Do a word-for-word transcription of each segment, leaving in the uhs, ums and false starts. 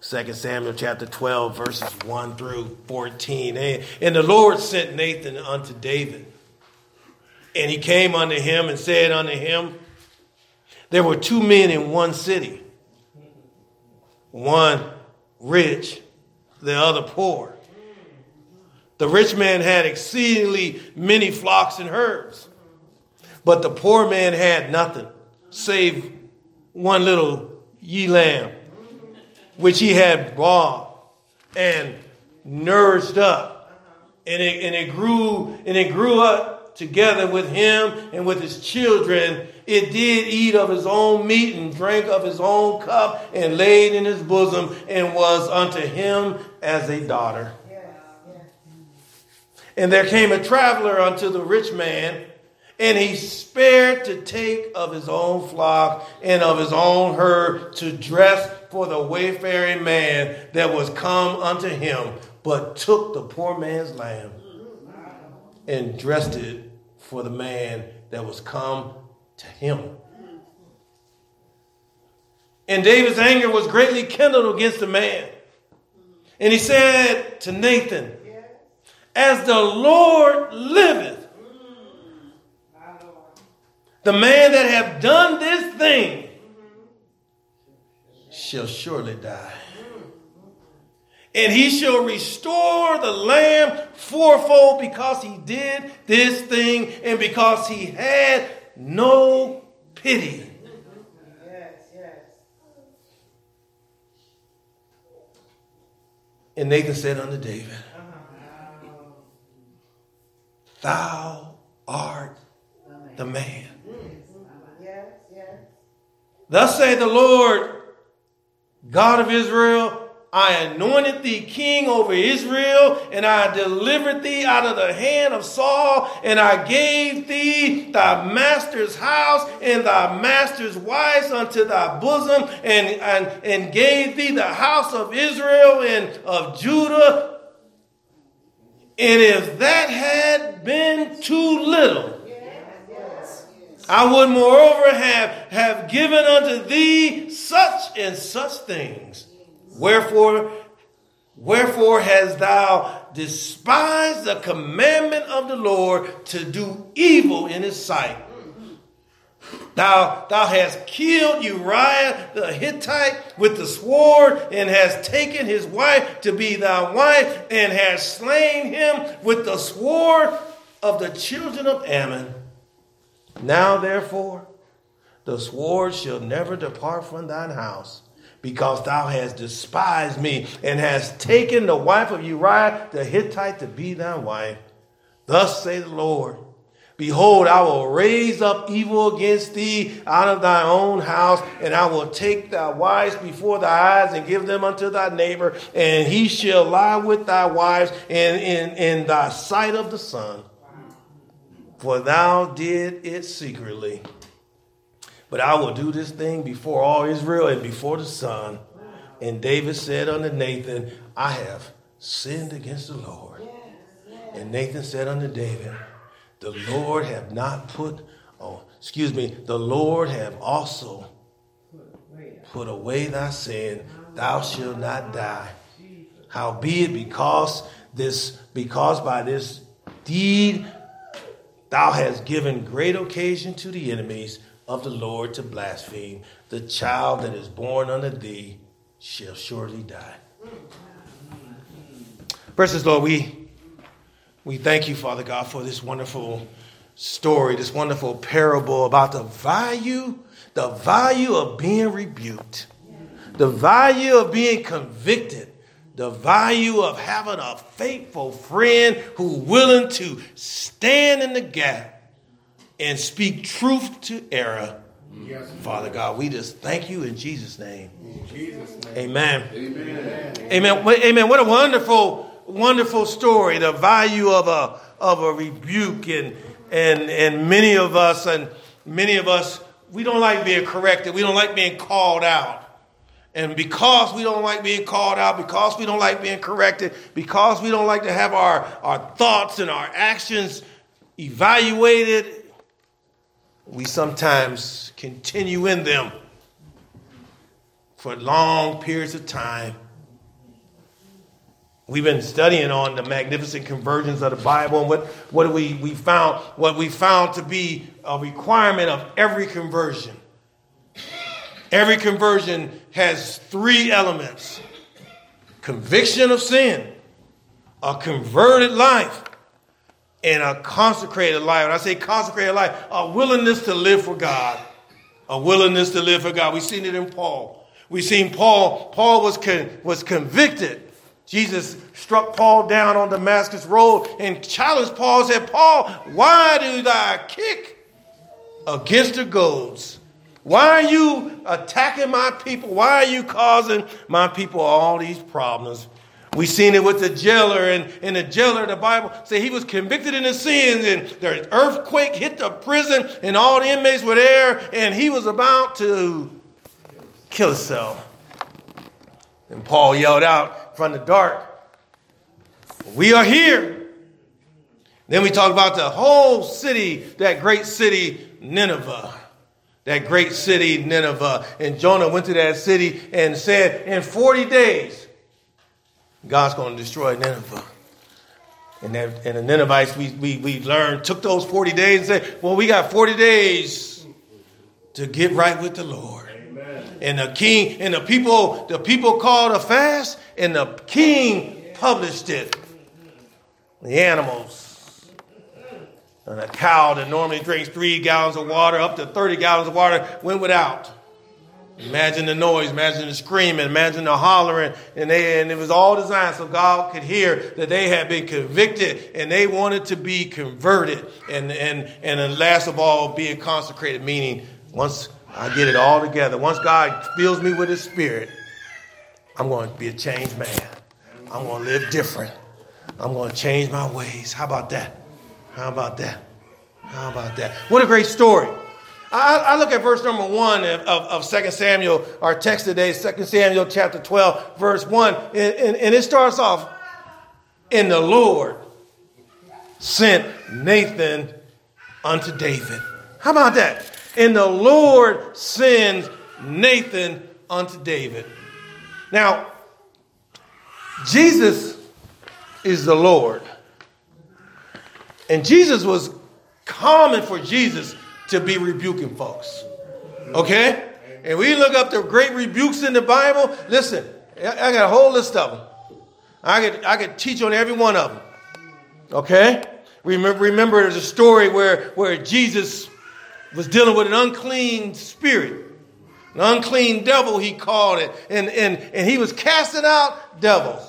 Second Samuel chapter twelve, verses one through fourteen. And the Lord sent Nathan unto David. And he came unto him and said unto him, there were two men in one city, one rich, the other poor. The rich man had exceedingly many flocks and herds, but the poor man had nothing save one little ewe lamb, which he had bought and nourished up. And it, and it grew and it grew up together with him and with his children. It did eat of his own meat and drank of his own cup and laid in his bosom and was unto him as a daughter. And there came a traveler unto the rich man, and he spared to take of his own flock and of his own herd to dress for the wayfaring man that was come unto him, but took the poor man's lamb and dressed it for the man that was come to him. And David's anger was greatly kindled against the man. And he said to Nathan, as the Lord liveth, the man that hath done this thing shall surely die. And he shall restore the lamb fourfold because he did this thing and because he had no pity. Yes, yes. And Nathan said unto David, thou art the man. Yes, yes. Thus saith the Lord, God of Israel, I anointed thee king over Israel, and I delivered thee out of the hand of Saul, and I gave thee thy master's house and thy master's wives unto thy bosom, and, and, and gave thee the house of Israel and of Judah. And if that had been too little, I would moreover have, have given unto thee such and such things. Wherefore, wherefore hast thou despised the commandment of the Lord to do evil in his sight? Thou, thou hast killed Uriah the Hittite with the sword, and hast taken his wife to be thy wife, and hast slain him with the sword of the children of Ammon. Now therefore, the sword shall never depart from thine house, because thou hast despised me, and hast taken the wife of Uriah the Hittite to be thy wife. Thus saith the Lord, behold, I will raise up evil against thee out of thy own house, and I will take thy wives before thy eyes and give them unto thy neighbor, and he shall lie with thy wives in, in, in thy sight of the sun. For thou did it secretly. But I will do this thing before all Israel and before the sun. And David said unto Nathan, I have sinned against the Lord. And Nathan said unto David, the Lord have not put, oh, excuse me, the Lord have also put away thy sin. Thou shalt not die. Howbeit, because this, because by this deed thou hast given great occasion to the enemies of the Lord to blaspheme, the child that is born unto thee shall surely die. Precious Lord, we we thank you, Father God, for this wonderful story, this wonderful parable about the value, the value of being rebuked, the value of being convicted, the value of having a faithful friend who willing to stand in the gap and speak truth to error. Yes. Father God, we just thank you in Jesus' name. In Jesus' name. Amen. Amen. Amen. Amen. What a wonderful, wonderful story. The value of a of a rebuke, and and and many of us and many of us, we don't like being corrected. We don't like being called out. And because we don't like being called out, because we don't like being corrected, because we don't like to have our, our thoughts and our actions evaluated, we sometimes continue in them for long periods of time We've been studying on the magnificent conversions of the Bible, and what, what we, we found, what we found to be a requirement of every conversion. Every conversion has three elements: conviction of sin, a converted life, and a consecrated life. And I say consecrated life, a willingness to live for God. A willingness to live for God. We've seen it in Paul. We've seen Paul. Paul was, con, was convicted. Jesus struck Paul down on Damascus Road and challenged Paul, said, Paul, why do thou kick against the goads? Why are you attacking my people? Why are you causing my people all these problems? We've seen it with the jailer, and, and the jailer, the Bible says he was convicted in his sins, and the earthquake hit the prison, and all the inmates were there, and he was about to kill himself. And Paul yelled out from the dark, we are here. Then we talk about the whole city, that great city, Nineveh. That great city, Nineveh. And Jonah went to that city and said, in forty days, God's going to destroy Nineveh. And, that, and the Ninevites, we, we, we learned, took those forty days and said, well, we got forty days to get right with the Lord. Amen. And the king, and the people, the people called a fast, and the king published it. The animals. And a cow that normally drinks three gallons of water, up to thirty gallons of water, went without. Imagine the noise, imagine the screaming, imagine the hollering. And, they, and it was all designed so God could hear that they had been convicted and they wanted to be converted. And, and, and then last of all, being consecrated, meaning once I get it all together, once God fills me with his spirit, I'm going to be a changed man. I'm going to live different. I'm going to change my ways. How about that? How about that? How about that? What a great story. I, I look at verse number one of, of, of Second Samuel, our text today, Second Samuel chapter twelve, verse one. And, and, and it starts off, and the Lord sent Nathan unto David. How about that? And the Lord sends Nathan unto David. Now, Jesus is the Lord. And Jesus was common for Jesus to be rebuking folks. Okay? And we look up the great rebukes in the Bible. Listen, I got a whole list of them. I could, I could teach on every one of them. Okay? Remember, remember there's a story where, where Jesus was dealing with an unclean spirit. An unclean devil, he called it. And, and, and he was casting out devils.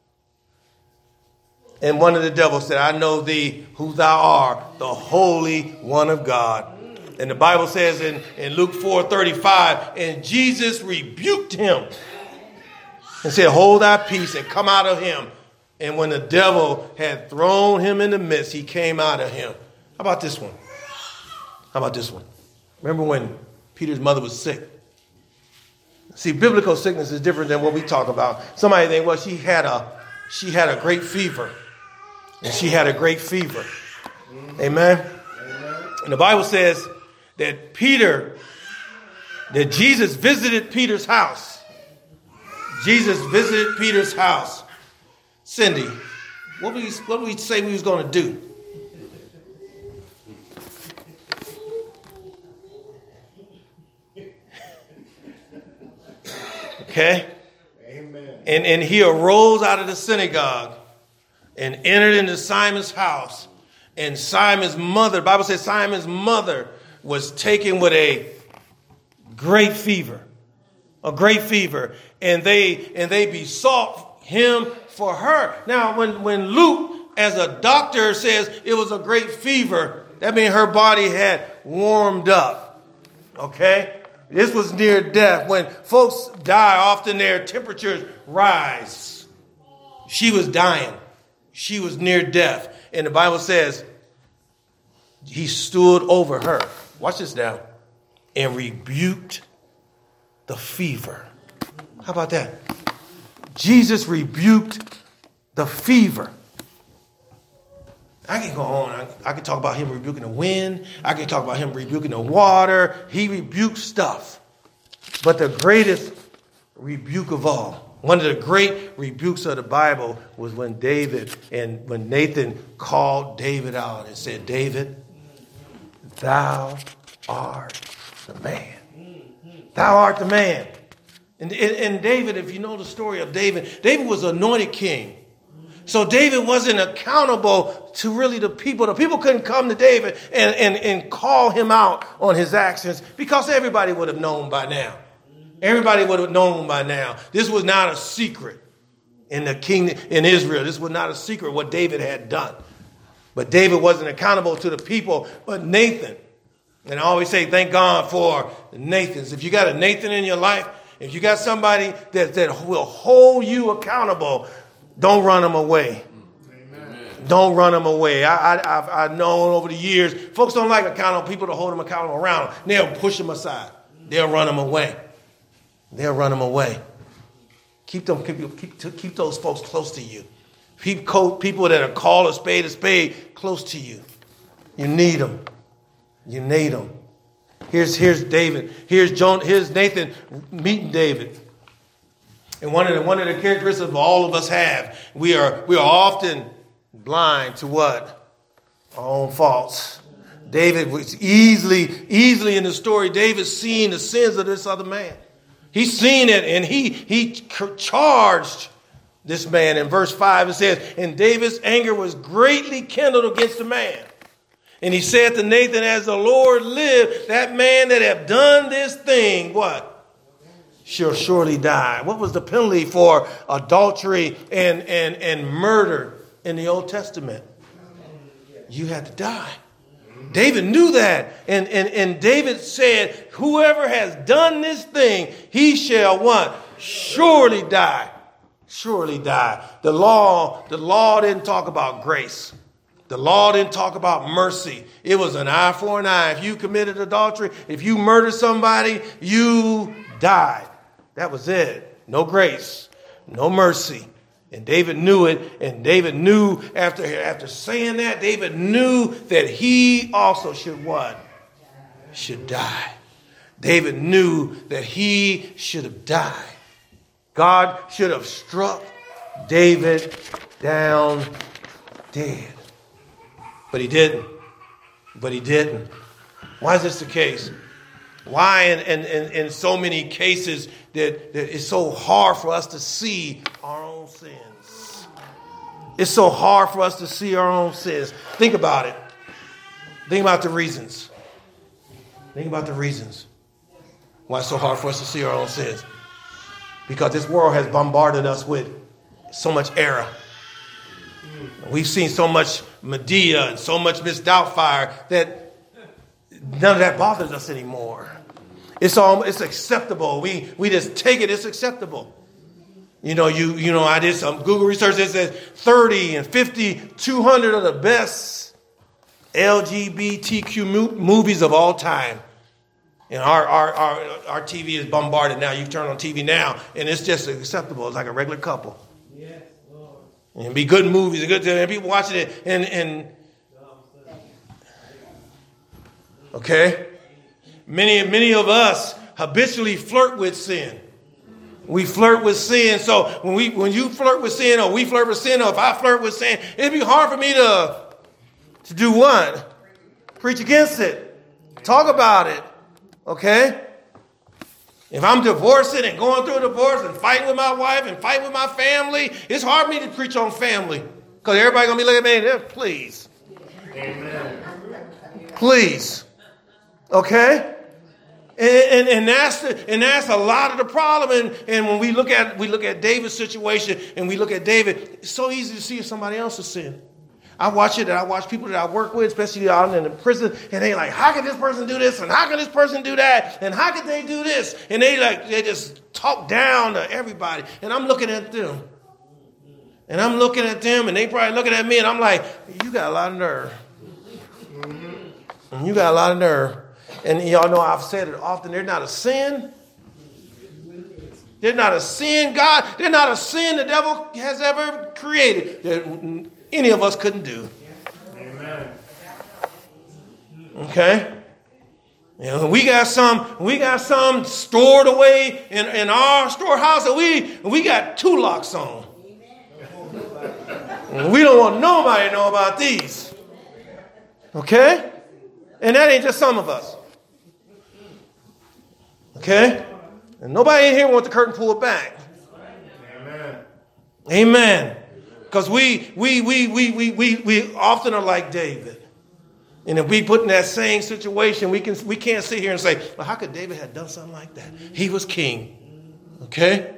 And one of the devils said, I know thee who thou art, the Holy One of God. And the Bible says in, in Luke four thirty-five, and Jesus rebuked him and said, hold thy peace and come out of him. And when the devil had thrown him in the midst, he came out of him. How about this one? How about this one? Remember when Peter's mother was sick? See, biblical sickness is different than what we talk about. Somebody think, well, she had a she had a great fever. And she had a great fever. Amen. And the Bible says that Peter, that Jesus visited Peter's house. Jesus visited Peter's house. Cindy, what did we, what did we say we was going to do? Okay? Amen. And, and he arose out of the synagogue and entered into Simon's house. And Simon's mother, the Bible says Simon's mother was taken with a great fever. A great fever. And they and they besought him for her. Now, when, when Luke, as a doctor, says it was a great fever, that means her body had warmed up. Okay? This was near death. When folks die, often their temperatures rise. She was dying. She was near death. And the Bible says he stood over her. Watch this now. And rebuked the fever. How about that? Jesus rebuked the fever. I can go on. I, I can talk about him rebuking the wind. I can talk about him rebuking the water. He rebuked stuff. But the greatest rebuke of all One of the great rebukes of the Bible was when David and when Nathan called David out and said, David, thou art the man. Thou art the man. And, and, and David, if you know the story of David, David was anointed king. So David wasn't accountable to really the people. The people couldn't come to David and, and, and call him out on his actions because everybody would have known by now. Everybody would have known by now. This was not a secret in the kingdom in Israel. This was not a secret what David had done. But David wasn't accountable to the people, but Nathan. And I always say, thank God for Nathans. If you got a Nathan in your life, if you got somebody that, that will hold you accountable, don't run them away. Amen. Don't run them away. I, I, I've, I've known over the years, folks don't like accountable people to hold them accountable around them. They'll push them aside. They'll run them away. They'll run them away. Keep them, keep, keep, keep those folks close to you. Keep people that are called a spade a spade close to you. You need them. You need them. Here's, here's David. Here's John, here's Nathan meeting David. And one of the one of the characteristics all of us have, we are we are often blind to what? Our own faults. David was easily, easily in the story, David's seeing the sins of this other man. He's seen it, and he he charged this man. In verse five, it says, and David's anger was greatly kindled against the man. And he said to Nathan, as the Lord lived, that man that have done this thing, what? Shall surely die. What was the penalty for adultery and, and, and murder in the Old Testament? You had to die. David knew that. And, and, and David said, whoever has done this thing, he shall what? Surely die. Surely die. The law, the law didn't talk about grace. The law didn't talk about mercy. It was an eye for an eye. If you committed adultery, if you murdered somebody, you died. That was it. No grace, no mercy. And David knew it. And David knew after, after saying that, David knew that he also should what? Should die. David knew that he should have died. God should have struck David down dead. But he didn't. But he didn't. Why is this the case? Why in, in, in, in so many cases that, that it's so hard for us to see our own sins? It's so hard for us to see our own sins. Think about it. Think about the reasons. Think about the reasons why it's so hard for us to see our own sins. Because this world has bombarded us with so much error. We've seen so much Medea and so much Miss Doubtfire that none of that bothers us anymore. It's all it's acceptable. We we just take it. It's acceptable. You know, you you know, I did some Google research that says thirty and fifty, two hundred of the best L G B T Q movies of all time. And our, our, our, our T V is bombarded now. You turn on T V now, and it's just acceptable. It's like a regular couple. Yes, Lord. And it'd be good movies and good, and people watching it. And, and okay, many many of us habitually flirt with sin. We flirt with sin. So when we when you flirt with sin, or we flirt with sin, or if I flirt with sin, it'd be hard for me to to do what? Preach against it. Talk about it. Okay? If I'm divorcing and going through a divorce and fighting with my wife and fighting with my family, it's hard for me to preach on family. Because everybody's going to be looking at me, please. Amen. Please. Okay? And, and, and, that's the, and that's a lot of the problem. And, and when we look at we look at David's situation and we look at David, it's so easy to see if somebody else is sin. I watch it and I watch people that I work with, especially out in the prison, and they like, how can this person do this? And how can this person do that? And how can they do this? And they like, they just talk down to everybody. And I'm looking at them. And I'm looking at them and they probably looking at me and I'm like, you got a lot of nerve. And you got a lot of nerve. And y'all know I've said it often, they're not a sin. They're not a sin, God. They're not a sin the devil has ever created. They're, any of us couldn't do. Amen. Okay? You know, we got some, we got some stored away in, in our storehouse, and we we got two locks on. And we don't want nobody to know about these. Okay? And that ain't just some of us. Okay? And nobody in here wants the curtain pulled back. Amen. Amen. Because we we we we we we we often are like David. And if we put in that same situation, we can we can't sit here and say, well, how could David have done something like that? He was king. Okay?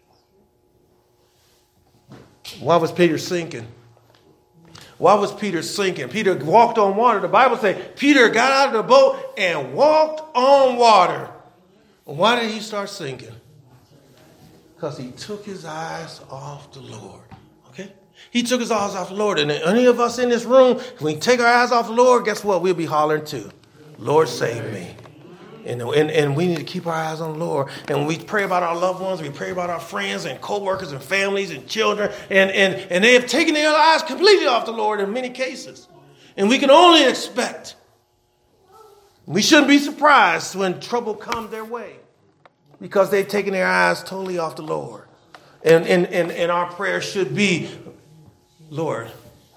Why was Peter sinking? Why was Peter sinking? Peter walked on water. The Bible says Peter got out of the boat and walked on water. Why did he start sinking? Because he took his eyes off the Lord. Okay? He took his eyes off the Lord. And any of us in this room, when we take our eyes off the Lord, guess what? We'll be hollering too. Lord, save me. And, and, and we need to keep our eyes on the Lord. And when we pray about our loved ones, we pray about our friends and co-workers and families and children. And, and, and they have taken their eyes completely off the Lord in many cases. And we can only expect. We shouldn't be surprised when trouble comes their way, because they've taken their eyes totally off the Lord. And, and, and, and our prayer should be, Lord,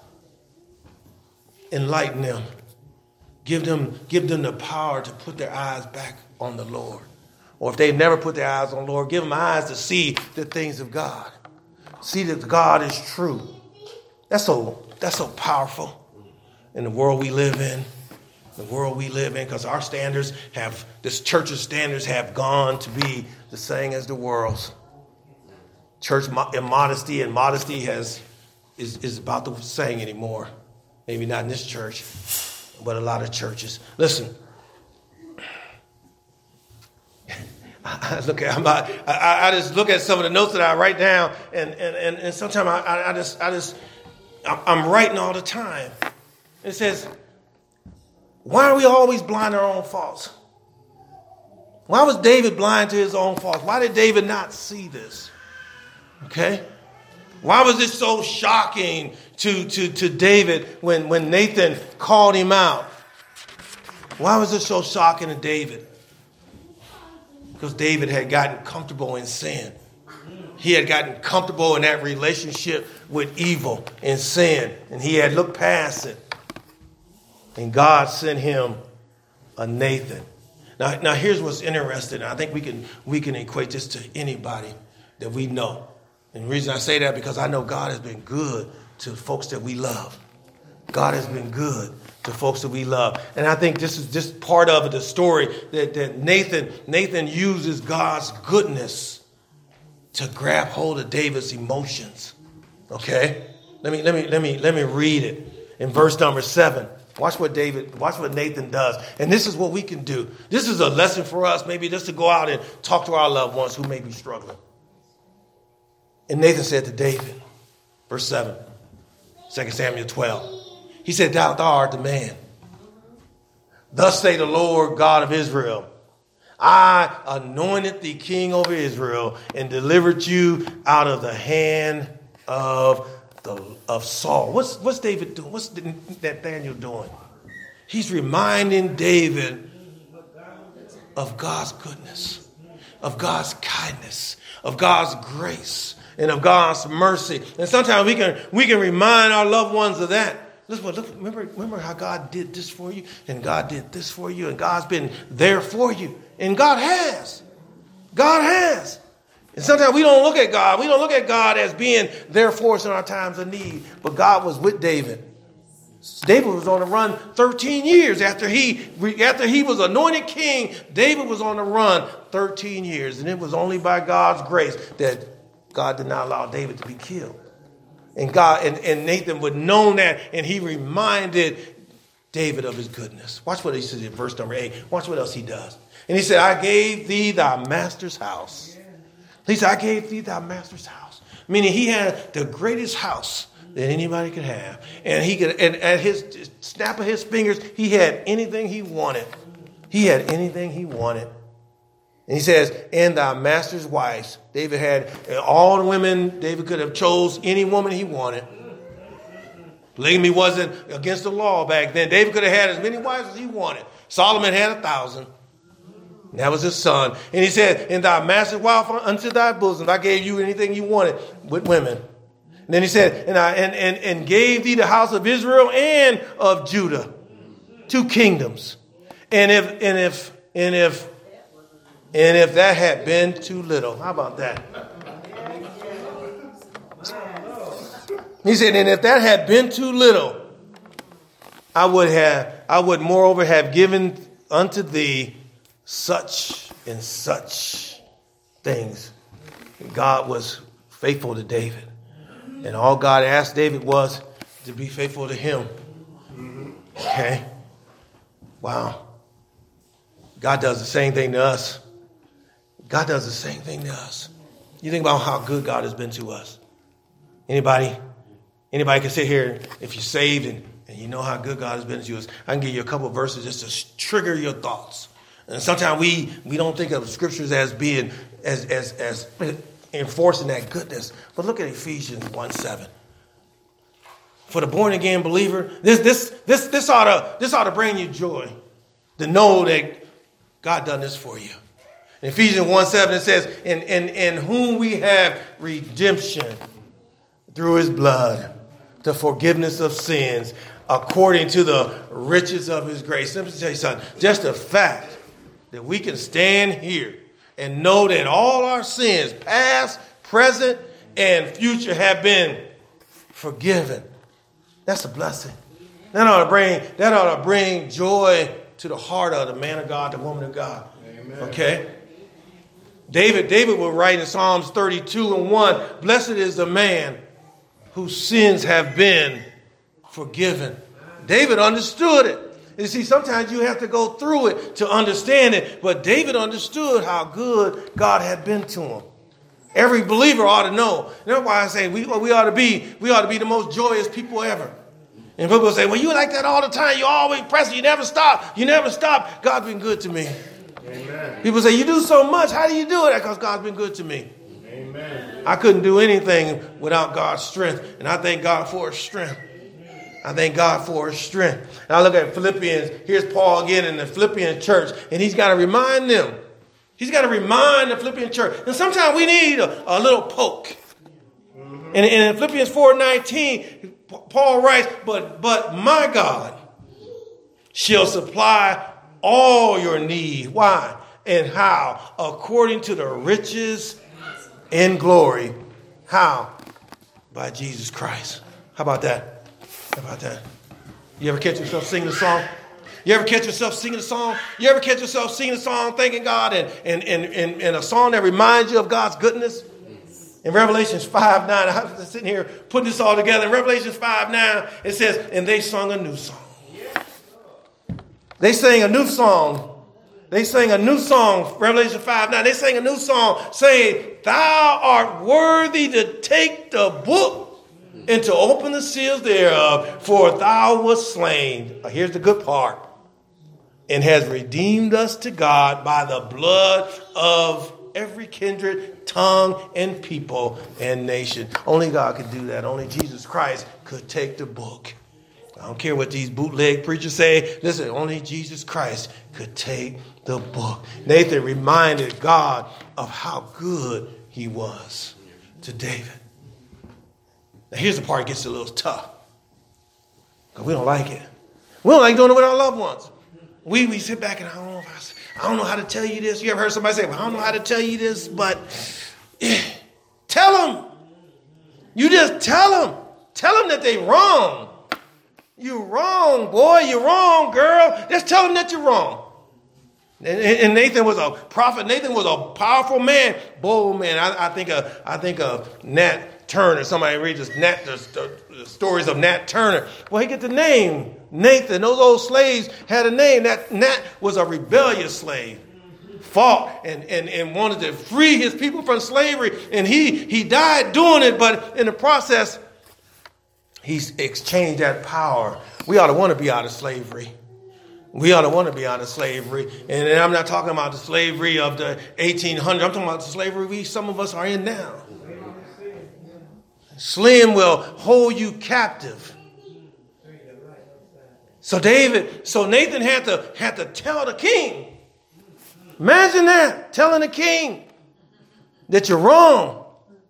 enlighten them. Give them, give them the power to put their eyes back on the Lord. Or if they've never put their eyes on the Lord, give them eyes to see the things of God. See that God is true. That's so, that's so powerful in the world we live in. The world we live in, because our standards have, this church's standards have gone to be the same as the world's. Church immodesty and modesty has is, is about the same anymore. Maybe not in this church, but a lot of churches. Listen, I look at I, I, I just look at some of the notes that I write down, and and and, and sometimes I, I just I just I'm writing all the time. It says, why are we always blind to our own faults? Why was David blind to his own faults? Why did David not see this? Okay? Why was it so shocking to, to, to David when, when Nathan called him out? Why was it so shocking to David? Because David had gotten comfortable in sin. He had gotten comfortable in that relationship with evil and sin. And he had looked past it. And God sent him a Nathan. Now, now here's what's interesting. I think we can we can equate this to anybody that we know. And the reason I say that, because I know God has been good to folks that we love. God has been good to folks that we love. And I think this is just part of the story that, that Nathan, Nathan uses God's goodness to grab hold of David's emotions. Okay? Let me let me let me let me read it in verse number seven. Watch what David, watch what Nathan does. And this is what we can do. This is a lesson for us, maybe just to go out and talk to our loved ones who may be struggling. And Nathan said to David, verse seven, Second Samuel twelve. He said, thou, thou art the man. Thus say the Lord God of Israel, I anointed thee king over Israel and delivered you out of the hand of the of Saul. What's what's David doing? What's that Daniel doing? He's reminding David of God's goodness, of God's kindness, of God's grace, and of God's mercy. And sometimes we can we can remind our loved ones of that. Listen, look, remember, remember how God did this for you, and God did this for you, and God's been there for you. And God has. God has. And sometimes we don't look at God. We don't look at God as being there for us in our times of need. But God was with David. David was on the run thirteen years after he, after he was anointed king. David was on the run thirteen years. And it was only by God's grace that God did not allow David to be killed. And God and, and Nathan would know that, and he reminded David of his goodness. Watch what he says in verse number eight. Watch what else he does. And he said, I gave thee thy master's house. He said, I gave thee thy master's house. Meaning he had the greatest house that anybody could have. And he could, and at his snap of his fingers, he had anything he wanted. He had anything he wanted. And he says, and thy master's wives. David had all the women. David could have chose any woman he wanted. Polygamy wasn't against the law back then. David could have had as many wives as he wanted. Solomon had a thousand. And that was his son. And he said, "In thy master's wife unto thy bosom, I gave you anything you wanted with women." And then he said, and I and, and, and gave thee the house of Israel and of Judah, two kingdoms. And if and if and if and if that had been too little, how about that? He said, and if that had been too little, I would have, I would moreover have given unto thee such and such things. And God was faithful to David. And all God asked David was to be faithful to him. Okay? Wow. God does the same thing to us. God does the same thing to us. You think about how good God has been to us. Anybody? Anybody can sit here if you're saved and, and you know how good God has been to us. I can give you a couple of verses just to trigger your thoughts. And sometimes we, we don't think of scriptures as being as as as enforcing that goodness. But look at Ephesians one seven. For the born again believer, this this this this ought to this ought to bring you joy to know that God done this for you. In Ephesians one seven it says, in, in, in whom we have redemption through his blood, the forgiveness of sins, according to the riches of his grace. Let me tell you something. Just the fact that we can stand here and know that all our sins, past, present, and future, have been forgiven. That's a blessing. That ought to bring, that ought to bring joy to the heart of the man of God, the woman of God. Amen. Okay? David, David will write in Psalms thirty-two and one, blessed is the man whose sins have been forgiven. David understood it. You see, sometimes you have to go through it to understand it. But David understood how good God had been to him. Every believer ought to know. That's why I say we, we ought to be we ought to be the most joyous people ever. And people say, well, you like that all the time. You always press it. You never stop. You never stop. God's been good to me. Amen. People say, you do so much. How do you do it? Because God's been good to me. Amen. I couldn't do anything without God's strength. And I thank God for his strength. I thank God for his strength. Now look at Philippians. Here's Paul again in the Philippian church. And he's got to remind them. He's got to remind the Philippian church. And sometimes we need a, a little poke. Mm-hmm. And, and in Philippians four nineteen, Paul writes, but, but my God shall supply all your need. Why and how? According to the riches in glory. How? By Jesus Christ. How about that? How about that? You ever catch yourself singing a song? You ever catch yourself singing a song? You ever catch yourself singing a song, thanking God, and, and, and, and, and a song that reminds you of God's goodness? In Revelations five nine, I was sitting here putting this all together. In Revelations five nine, it says, and they sung a new song. They sang a new song. They sang a new song, Revelation five nine. They sang a new song saying, thou art worthy to take the book and to open the seals thereof, for thou wast slain. Here's the good part. And has redeemed us to God by the blood of every kindred, tongue, and people and nation. Only God could do that. Only Jesus Christ could take the book. I don't care what these bootleg preachers say. Listen, only Jesus Christ could take the book. Nathan reminded God of how good he was to David. Now here's the part that gets a little tough. Because we don't like it. We don't like doing it with our loved ones. We we sit back and I don't know if I, I don't know how to tell you this. You ever heard somebody say, well, I don't know how to tell you this, but eh, tell them. You just tell them. Tell them that they wrong. You're wrong, boy. You're wrong, girl. Just tell them that you're wrong. And, and Nathan was a prophet. Nathan was a powerful man, bold man. I, I think of I think of Nat Turner. Somebody reads this Nat the, the, the stories of Nat Turner. Well, he get the name Nathan. Those old slaves had a name. That Nat was a rebellious slave, fought and, and, and wanted to free his people from slavery, and he he died doing it. But in the process, he's exchanged that power. We ought to want to be out of slavery. We ought to want to be out of slavery. And I'm not talking about the slavery of the eighteen hundreds. I'm talking about the slavery we, some of us are in now. Slim will hold you captive. So David, so Nathan had to, had to tell the king. Imagine that, telling the king that you're wrong.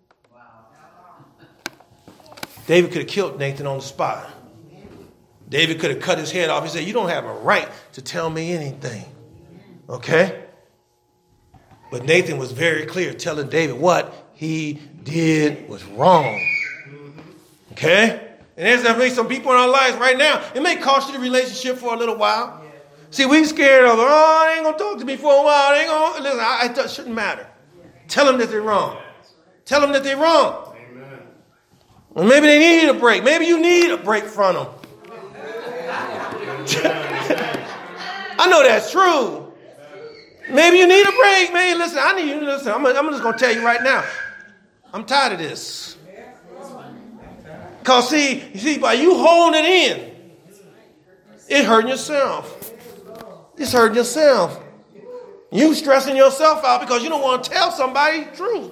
David could have killed Nathan on the spot. David could have cut his head off. He said, you don't have a right to tell me anything. Okay? But Nathan was very clear, telling David what he did was wrong. Okay? And there's definitely some people in our lives right now. It may cost you the relationship for a little while. See, we scared of, oh, they ain't going to talk to me for a while. They ain't gonna, listen, I, it shouldn't matter. Tell them that they're wrong. Tell them that they're wrong. Amen. Or maybe they need a break. Maybe you need a break from them. I know that's true. Maybe you need a break. Maybe, listen, I need you to listen. I'm, I'm just going to tell you right now. I'm tired of this. Because, see, you see, by you holding it in, it's hurting yourself. It's hurting yourself. You stressing yourself out because you don't want to tell somebody the truth.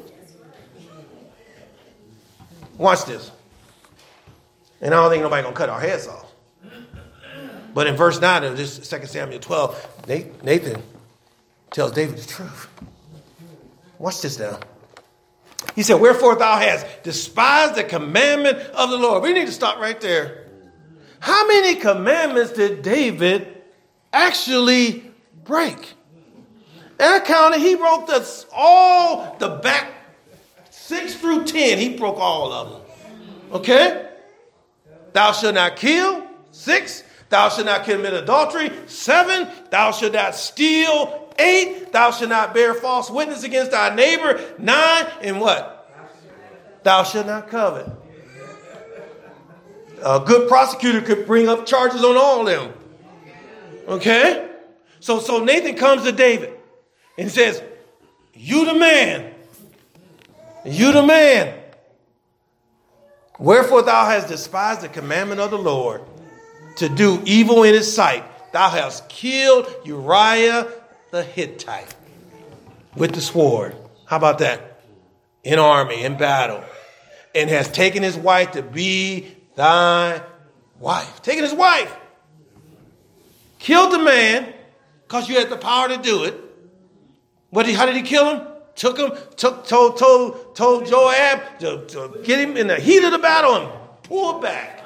Watch this. And I don't think nobody's going to cut our heads off. But in verse nine of this Second Samuel twelve, Nathan tells David the truth. Watch this now. He said, wherefore thou hast despised the commandment of the Lord. We need to stop right there. How many commandments did David actually break? And I counted, he broke the, all the back six through ten. He broke all of them. Okay? Thou shalt not kill. Six. Thou shalt not commit adultery. Seven. Thou shalt not steal. Eight, thou shalt not bear false witness against thy neighbor. Nine, and what? Thou shalt not covet. A good prosecutor could bring up charges on all of them. Okay? So, so Nathan comes to David and says, you the man. You the man. Wherefore thou hast despised the commandment of the Lord to do evil in his sight. Thou hast killed Uriah the Hittite with the sword. How about that? In army, in battle. And has taken his wife to be thy wife. Taken his wife. Killed the man because you had the power to do it. What did, how did he kill him? Took him, took, told, told, told Joab to, to get him in the heat of the battle and pull back.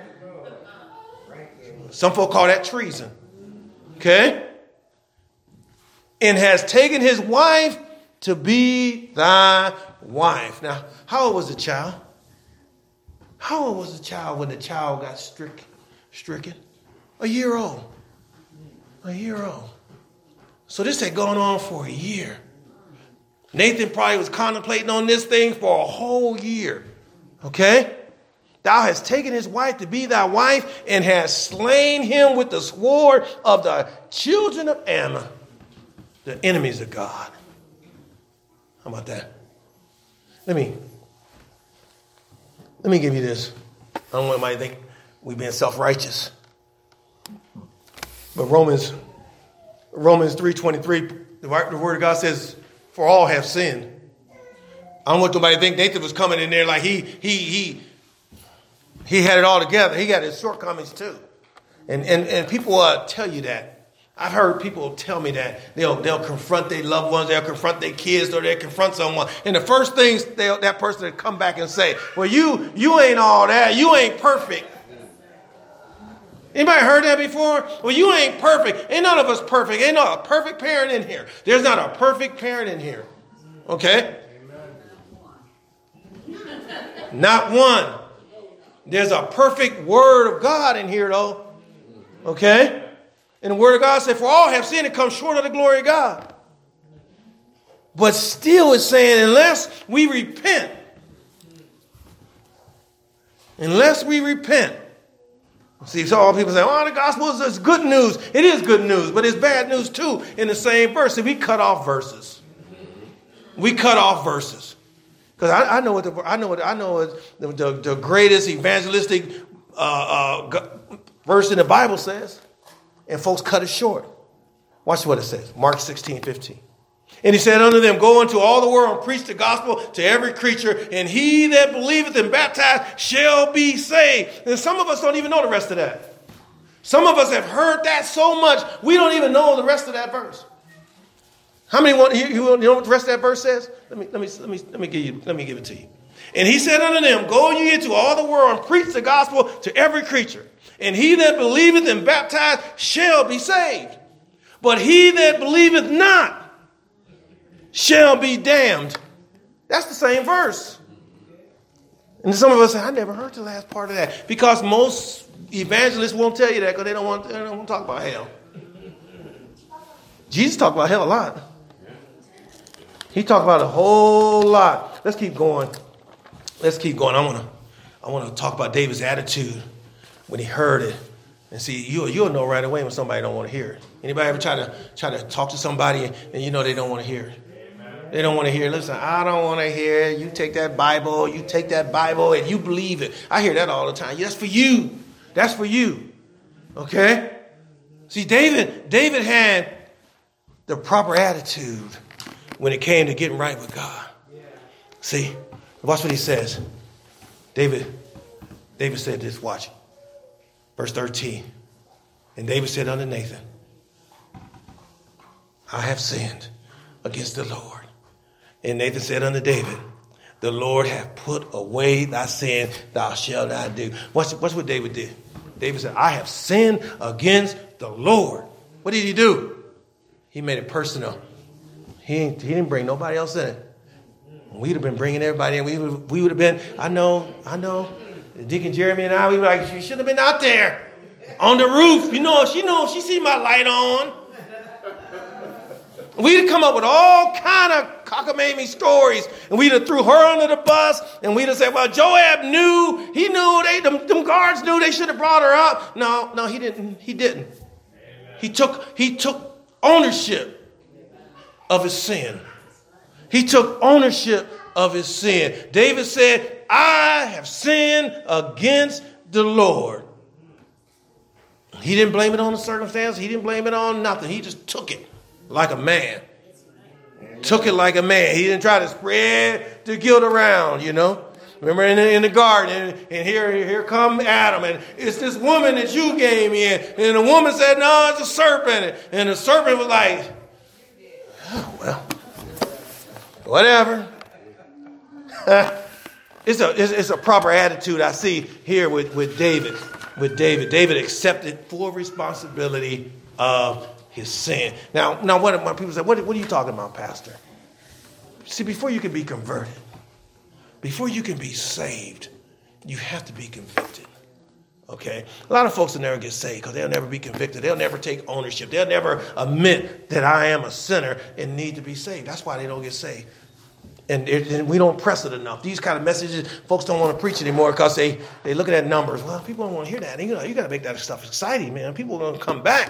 Some folk call that treason. Okay? And has taken his wife to be thy wife. Now, how old was the child? How old was the child when the child got strick, stricken? A year old. A year old. So this had gone on for a year. Nathan probably was contemplating on this thing for a whole year. Okay? Thou hast taken his wife to be thy wife and hast slain him with the sword of the children of Ammon, the enemies of God. How about that? Let me, let me give you this. I don't want anybody to think we've been self-righteous. But Romans, Romans three twenty-three, the word of God says, for all have sinned. I don't want nobody to think Nathan was coming in there like he, he, he, he had it all together. He got his shortcomings too. And, and, and people uh, tell you that. I've heard people tell me that they'll they'll confront their loved ones, they'll confront their kids, or they'll confront someone. And the first things they'll, that person will come back and say, well, you you ain't all that. You ain't perfect. Anybody heard that before? Well, you ain't perfect. Ain't none of us perfect. Ain't not a perfect parent in here. There's not a perfect parent in here. Okay? Not one. There's a perfect word of God in here, though. Okay? And the word of God said, for all have sinned and come short of the glory of God. But still it's saying, unless we repent, unless we repent. See, so all people say, oh, the gospel is good news. It is good news, but it's bad news too in the same verse. See, we cut off verses. We cut off verses. Because I, I know what the I know what I know what the, the, the greatest evangelistic uh, uh, verse in the Bible says. And folks cut it short. Watch what it says. Mark sixteen fifteen. And he said unto them, go into all the world and preach the gospel to every creature, and he that believeth and baptized shall be saved. And some of us don't even know the rest of that. Some of us have heard that so much, we don't even know the rest of that verse. How many want you, you know what the rest of that verse says? Let me let me let me let me give you let me give it to you. And he said unto them, go ye into all the world and preach the gospel to every creature. And he that believeth and baptized shall be saved. But he that believeth not shall be damned. That's the same verse. And some of us say, I never heard the last part of that. Because most evangelists won't tell you that because they don't want, they don't want to talk about hell. Jesus talked about hell a lot. He talked about a whole lot. Let's keep going. Let's keep going. I want to I want to talk about David's attitude when he heard it. And see, you, you'll know right away when somebody don't want to hear it. Anybody ever try to try to talk to somebody and, and you know they don't want to hear it? They don't want to hear it. Listen, I don't want to hear it. You take that Bible, you take that Bible and you believe it. I hear that all the time. That's for you. That's for you. Okay? See, David, David had the proper attitude when it came to getting right with God. See, watch what he says. David, David said this, watch. Verse thirteen. And David said unto Nathan, I have sinned against the Lord. And Nathan said unto David, the Lord hath put away thy sin, thou shalt not do. Watch, watch what David did. David said, I have sinned against the Lord. What did he do? He made it personal. He, he didn't bring nobody else in it. We'd have been bringing everybody in. We would, we would have been, I know, I know. Deacon Jeremy and I, we were like, she should have been out there on the roof. You know, she knows, she see my light on. We'd have come up with all kind of cockamamie stories. And we'd have threw her under the bus. And we'd have said, well, Joab knew. He knew. They, them, them guards knew they should have brought her up. No, no, he didn't. He didn't. He took, he took ownership of his sin. He took ownership of his sin. David said, I have sinned against the Lord. He didn't blame it on the circumstance. He didn't blame it on nothing. He just took it like a man. Took it like a man. He didn't try to spread the guilt around, you know. Remember in the, in the garden, and, and here, here come Adam, and it's this woman that you gave me. And, and the woman said, no, it's a serpent. And the serpent was like, oh, well, whatever. It's a, it's, it's a proper attitude I see here with, with David. With David. David accepted full responsibility of his sin. Now, now what when people say, what, what are you talking about, Pastor? See, before you can be converted, before you can be saved, you have to be convicted. Okay? A lot of folks will never get saved because they'll never be convicted. They'll never take ownership. They'll never admit that I am a sinner and need to be saved. That's why they don't get saved. And, it, and we don't press it enough. These kind of messages, folks don't want to preach anymore because they, they looking at numbers. Well, people don't want to hear that. You know, you got to make that stuff exciting, man. People are going to come back.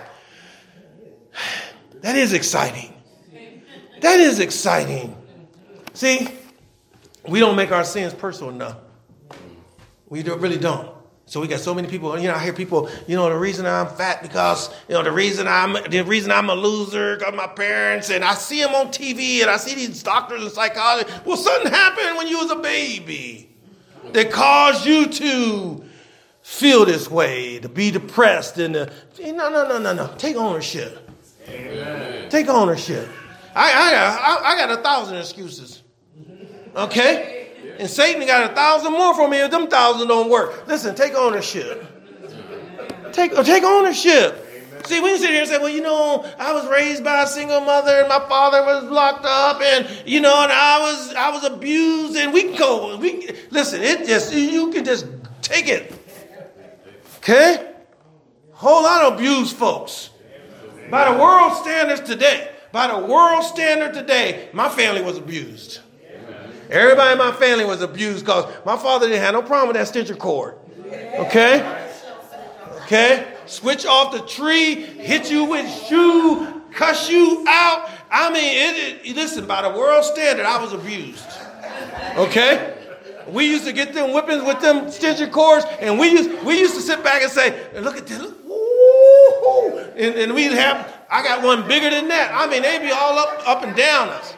That is exciting. That is exciting. See, we don't make our sins personal enough. We do, really don't. So we got so many people, you know, I hear people, you know, the reason I'm fat because, you know, the reason I'm the reason I'm a loser because my parents, and I see them on T V and I see these doctors and psychologists. Well, something happened when you was a baby that caused you to feel this way, to be depressed and to, no, no, no, no, no. Take ownership. Amen. Take ownership. I, I, I, I got a thousand excuses. Okay? And Satan got a thousand more for me if them thousand don't work. Listen, take ownership. Take, take ownership. Amen. See, we can sit here and say, well, you know, I was raised by a single mother and my father was locked up and, you know, and I was I was abused, and we can go. We listen, it just, you can just take it. Okay? Whole lot of abused folks. By the world standards today, by the world standard today, my family was abused. Everybody in my family was abused because my father didn't have no problem with that stitcher cord. Okay? Okay? Switch off the tree, hit you with shoe, cuss you out. I mean, it, it, listen, by the world standard, I was abused. Okay? We used to get them whippings with them stitcher cords, and we used we used to sit back and say, look at this. Woo! And, and we'd have, I got one bigger than that. I mean, they'd be all up, up and down us.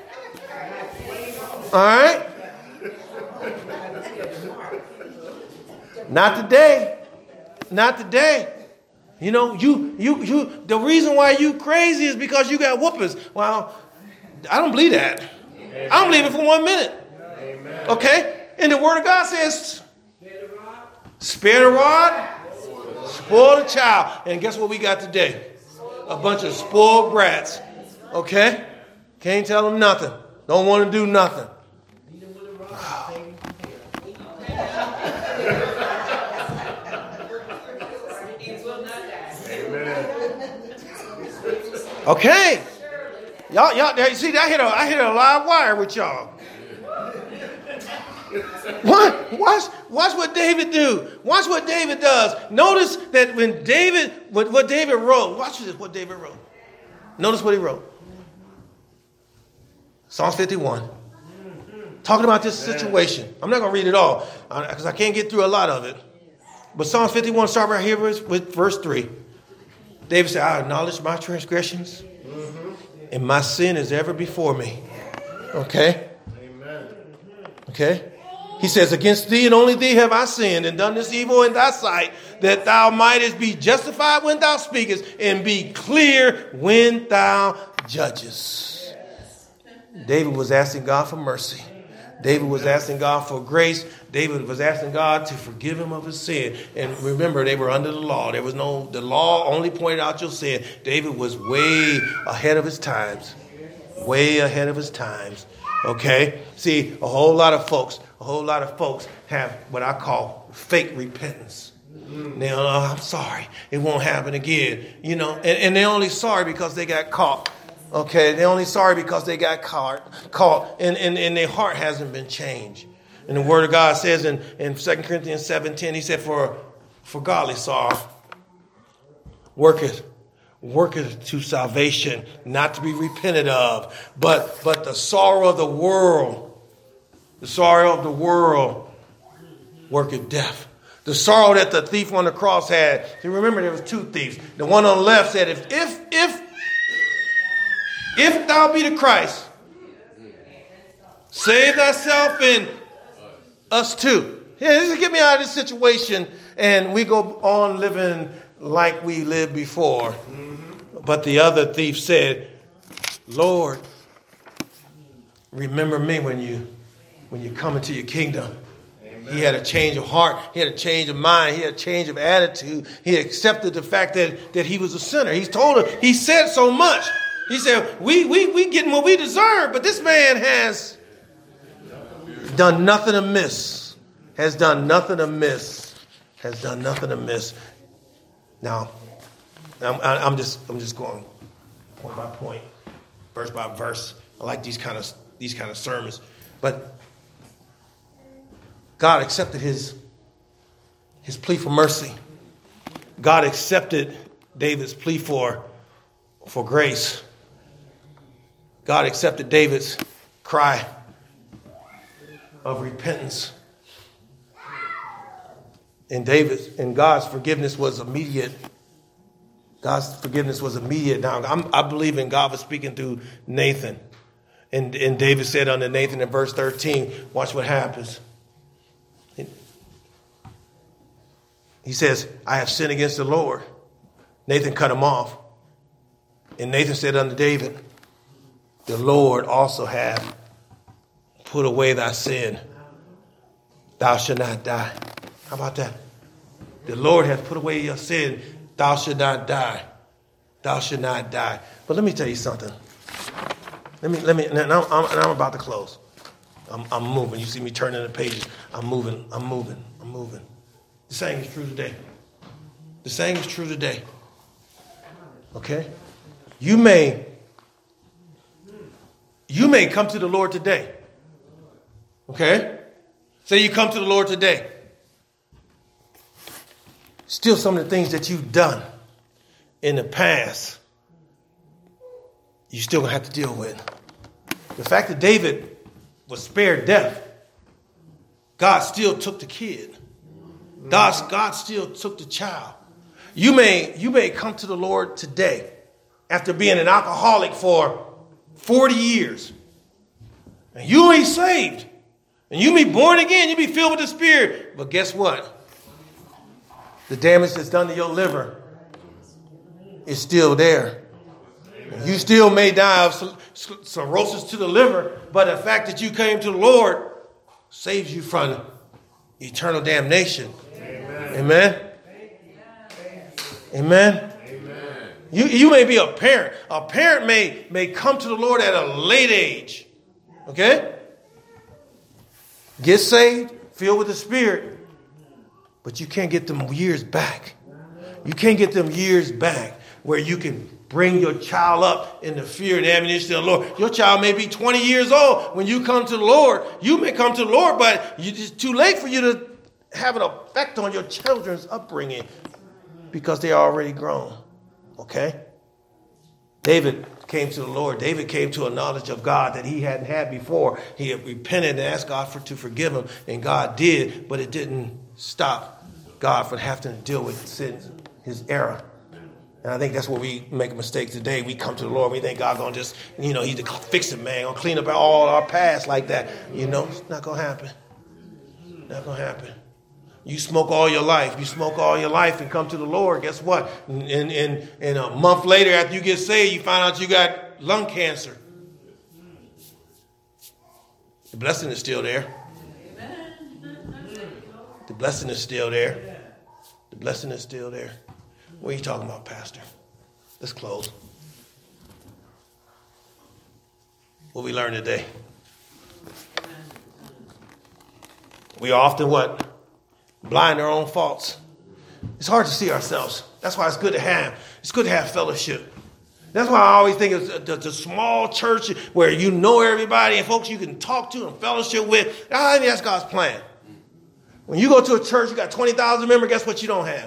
All right? Not today. Not today. You know, you, you, you, the reason why you crazy is because you got whoopers. Well, I don't believe that. Amen. I don't believe it for one minute. Amen. Okay? And the word of God says, spare the rod, spoil the child. And guess what we got today? A bunch of spoiled brats. Okay? Can't tell them nothing. Don't want to do nothing. Okay. Y'all, y'all, you see, I hit a, I hit a live wire with y'all. What? Watch, watch what David do. Watch what David does. Notice that when David, what, what David wrote, watch this, what David wrote. Notice what he wrote. Psalms fifty-one. Talking about this situation. I'm not going to read it all because I can't get through a lot of it. But Psalms fifty-one, start right here with, with verse three. David said, I acknowledge my transgressions, mm-hmm. and my sin is ever before me. Okay? Amen. Okay? He says, against thee and only thee have I sinned and done this evil in thy sight, that thou mightest be justified when thou speakest and be clear when thou judgest. David was asking God for mercy. David was asking God for grace. David was asking God to forgive him of his sin. And remember, they were under the law. There was no, the law only pointed out your sin. David was way ahead of his times. Way ahead of his times. Okay? See, a whole lot of folks, a whole lot of folks have what I call fake repentance. Now, oh, I'm sorry. It won't happen again. You know, and, and they're only sorry because they got caught. Okay, they're only sorry because they got caught, caught and, and, and their heart hasn't been changed. And the word of God says in, in Second Corinthians seven ten, he said, for, for godly sorrow worketh, worketh to salvation, not to be repented of, but, but the sorrow of the world, the sorrow of the world worketh death. The sorrow that the thief on the cross had. See, remember, there was two thieves. The one on the left said, if, if, if, If thou be the Christ, save thyself and us too. Yeah, just get me out of this situation and we go on living like we lived before. Mm-hmm. But the other thief said, Lord, remember me when you when you come into your kingdom. Amen. He had a change of heart. He had a change of mind. He had a change of attitude. He accepted the fact that, that he was a sinner. He's told her, he said so much. He said, we, we, we getting what we deserve, but this man has done nothing amiss, has done nothing amiss, has done nothing amiss. Now, I'm, I'm just, I'm just going point by point, verse by verse. I like these kind of, these kind of sermons, but God accepted his, his plea for mercy. God accepted David's plea for, for grace. God accepted David's cry of repentance. And David's and God's forgiveness was immediate. God's forgiveness was immediate. Now, I'm, I believe in God was speaking through Nathan. And, and David said unto Nathan in verse thirteen, watch what happens. He says, I have sinned against the Lord. Nathan cut him off. And Nathan said unto David, the Lord also hath put away thy sin. Thou shalt not die. How about that? The Lord hath put away your sin. Thou shalt not die. Thou shalt not die. But let me tell you something. Let me, let me, and I'm, I'm, and I'm about to close. I'm, I'm moving. You see me turning the pages. I'm moving. I'm moving. I'm moving. The saying is true today. The saying is true today. Okay? You may You may come to the Lord today. Okay? Say you come to the Lord today. Still some of the things that you've done in the past, you still going to have to deal with. The fact that David was spared death, God still took the kid. God, God still took the child. You may, you may come to the Lord today after being an alcoholic for forty years. And you ain't saved. And you be born again. You be filled with the Spirit. But guess what? The damage that's done to your liver is still there. You still may die of cirrhosis to the liver, but the fact that you came to the Lord saves you from eternal damnation. Amen. Amen. Amen. Amen. You, you may be a parent. A parent may, may come to the Lord at a late age. Okay? Get saved, filled with the Spirit, but you can't get them years back. You can't get them years back where you can bring your child up in the fear and admonition of the Lord. Your child may be twenty years old when you come to the Lord. You may come to the Lord, but it's too late for you to have an effect on your children's upbringing because they are already grown. Okay? David came to the Lord. David came to a knowledge of God that he hadn't had before. He had repented and asked God for, to forgive him, and God did, but it didn't stop God from having to deal with sin, his error. And I think that's where we make a mistake today. We come to the Lord, we think God's going to just, you know, he's to fix it, man, going to clean up all our past like that. You know, it's not going to happen. Not going to happen. You smoke all your life. You smoke all your life and come to the Lord. Guess what? And, and, and a month later, after you get saved, you find out you got lung cancer. The blessing is still there. The blessing is still there. The blessing is still there. What are you talking about, Pastor? Let's close. What we learned today. We are often what? Blind our own faults. It's hard to see ourselves. That's why it's good to have. It's good to have fellowship. That's why I always think it's the, the small church where you know everybody and folks you can talk to and fellowship with. I think that's God's plan. When you go to a church, you got twenty thousand members, guess what you don't have?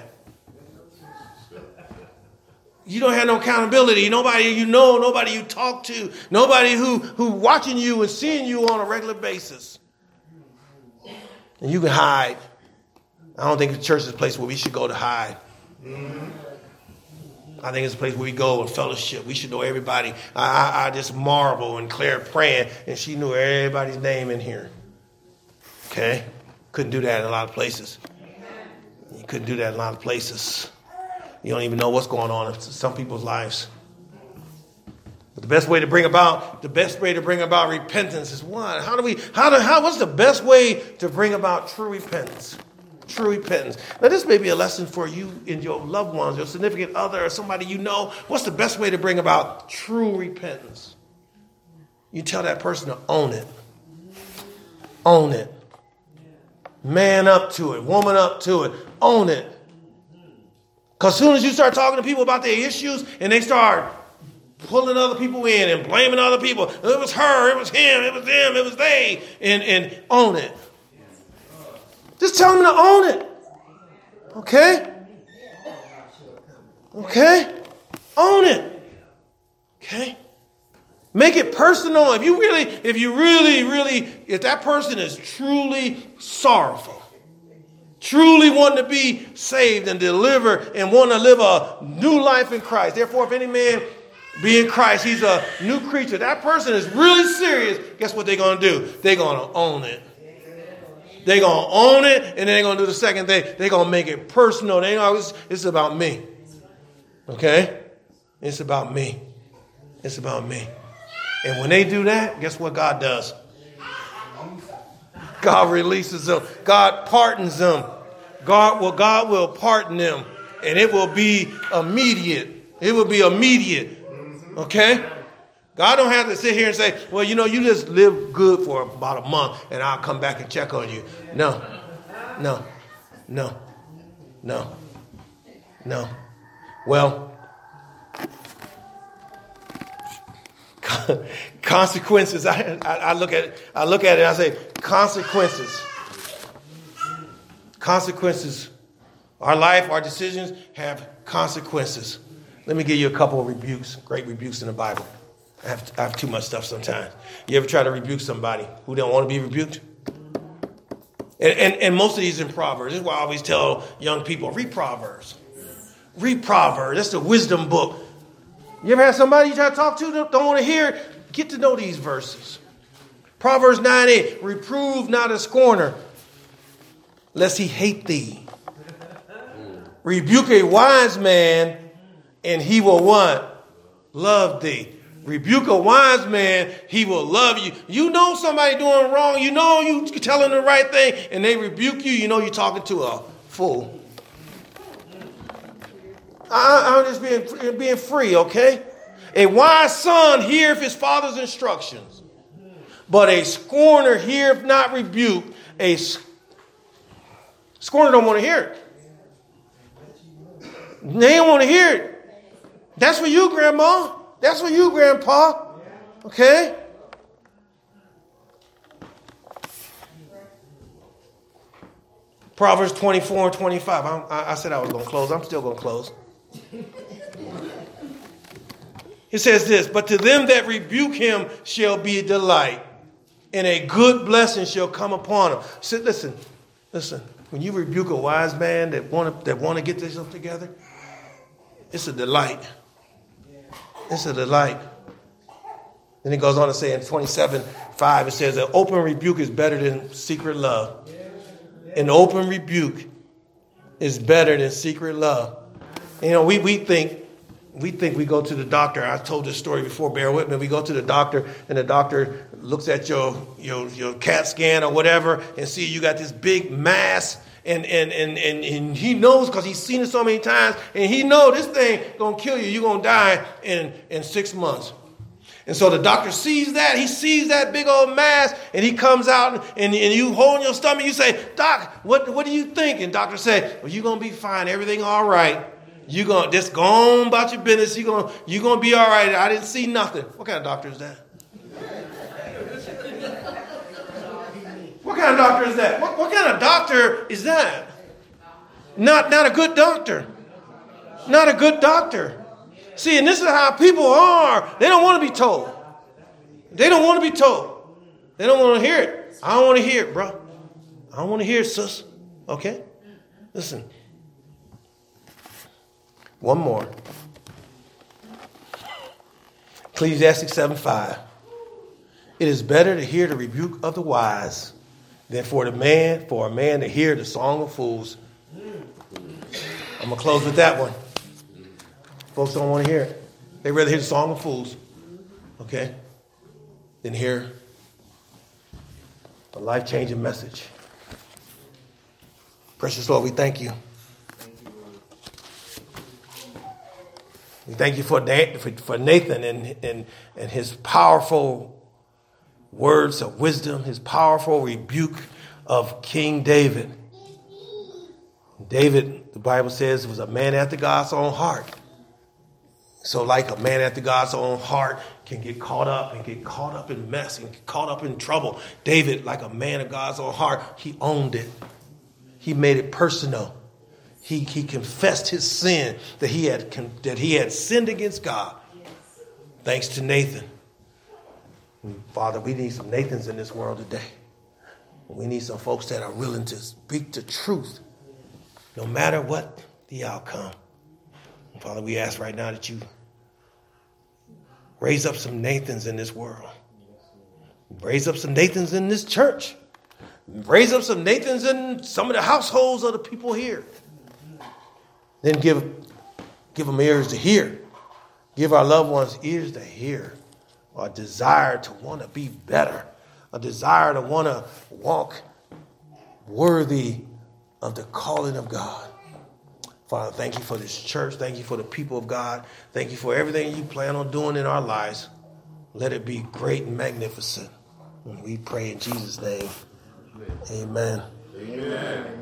You don't have no accountability. Nobody you know, nobody you talk to, nobody who, who watching you and seeing you on a regular basis. And you can hide. I don't think the church is a place where we should go to hide. Mm-hmm. I think it's a place where we go and fellowship. We should know everybody. I, I, I just marvel and Claire praying, and she knew everybody's name in here. Okay? Couldn't do that in a lot of places. You couldn't do that in a lot of places. You don't even know what's going on in some people's lives. But the best way to bring about the best way to bring about repentance is what? How do we? How do? How? What's the best way to bring about true repentance? True repentance. Now, this may be a lesson for you and your loved ones, your significant other, or somebody you know. What's the best way to bring about true repentance? You tell that person to own it. Own it. Man up to it. Woman up to it. Own it. Because as soon as you start talking to people about their issues and they start pulling other people in and blaming other people, it was her, it was him, it was them, it was they, and, and own it. Just tell them to own it. Okay? Okay? Own it. Okay? Make it personal. If you really, if you really, really, if that person is truly sorrowful, truly want to be saved and delivered and want to live a new life in Christ. Therefore, if any man be in Christ, he's a new creature. That person is really serious. Guess what they're going to do? They're going to own it. They're going to own it, and then they're going to do the second thing. They're going to make it personal. They know it's, it's about me. Okay? It's about me. It's about me. And when they do that, guess what God does? God releases them. God pardons them. God will, God will pardon them. And it will be immediate. It will be immediate. Okay? God don't have to sit here and say, well, you know, you just live good for about a month and I'll come back and check on you. No. No. No. No. No. Well, consequences. I, I, I look at it. I look at it and I say, consequences. Consequences. Our life, our decisions have consequences. Let me give you a couple of rebukes, great rebukes in the Bible. I have, I have too much stuff sometimes. You ever try to rebuke somebody who don't want to be rebuked? And, and, and most of these in Proverbs. This is why I always tell young people, read Proverbs. Read Proverbs. That's the wisdom book. You ever had somebody you try to talk to that don't want to hear? Get to know these verses. Proverbs nine eight. Reprove not a scorner, lest he hate thee. Rebuke a wise man, and he will what? Love thee. Rebuke a wise man, he will love you. You know somebody doing wrong. You know you telling the right thing, and they rebuke you. You know you're talking to a fool. I, I'm just being, being free, okay? A wise son heareth his father's instructions, but a scorner heareth not rebuke. A scorner don't want to hear it. They don't want to hear it. That's for you, Grandma. That's for you, Grandpa. Okay? Proverbs twenty-four and twenty-five. I, I said I was going to close. I'm still going to close. It says this, but to them that rebuke him shall be a delight, and a good blessing shall come upon him. So listen, listen. When you rebuke a wise man that want to that want to get themselves together, it's a delight. It's a delight. Then it goes on to say in twenty-seven five, it says an open rebuke is better than secret love. An open rebuke is better than secret love. You know, we, we think we think we go to the doctor. I told this story before, bear with me. We go to the doctor and the doctor looks at your your, your CAT scan or whatever and see you got this big mass. And, and, and, and, and he knows because he's seen it so many times. And he knows this thing going to kill you. You're going to die in, in six months. And so the doctor sees that. He sees that big old mass. And he comes out and, and, and you hold your stomach. You say, Doc, what, what do you think? And doctor said, well, you're going to be fine. Everything all right. You're going to just go on about your business. You're going you're going to be all right. I didn't see nothing. What kind of doctor is that? What kind of doctor is that? What, what kind of doctor is that? Not, not a good doctor. Not a good doctor. See, and this is how people are. They don't want to be told. They don't want to be told. They don't want to hear it. I don't want to hear it, bro. I don't want to hear it, sis. Okay? Listen. One more. Ecclesiastes seven five. It is better to hear the rebuke of the wise than for the man, for a man to hear the song of fools. I'm going to close with that one. Folks don't want to hear it. They rather hear the song of fools, okay, than hear a life-changing message. Precious Lord, we thank you. We thank you for Nathan and, and, and his powerful words of wisdom, his powerful rebuke of King David. David, the Bible says, was a man after God's own heart. So like a man after God's own heart can get caught up and get caught up in mess and get caught up in trouble. David, like a man of God's own heart, he owned it. He made it personal. He, he confessed his sin, that he had that he had sinned against God. Thanks to Nathan. Father, we need some Nathans in this world today. We need some folks that are willing to speak the truth, no matter what the outcome. And Father, we ask right now that you raise up some Nathans in this world. Raise up some Nathans in this church. Raise up some Nathans in some of the households of the people here. Then give, give them ears to hear. Give our loved ones ears to hear. A desire to want to be better. A desire to want to walk worthy of the calling of God. Father, thank you for this church. Thank you for the people of God. Thank you for everything you plan on doing in our lives. Let it be great and magnificent. And we pray in Jesus' name. Amen. Amen.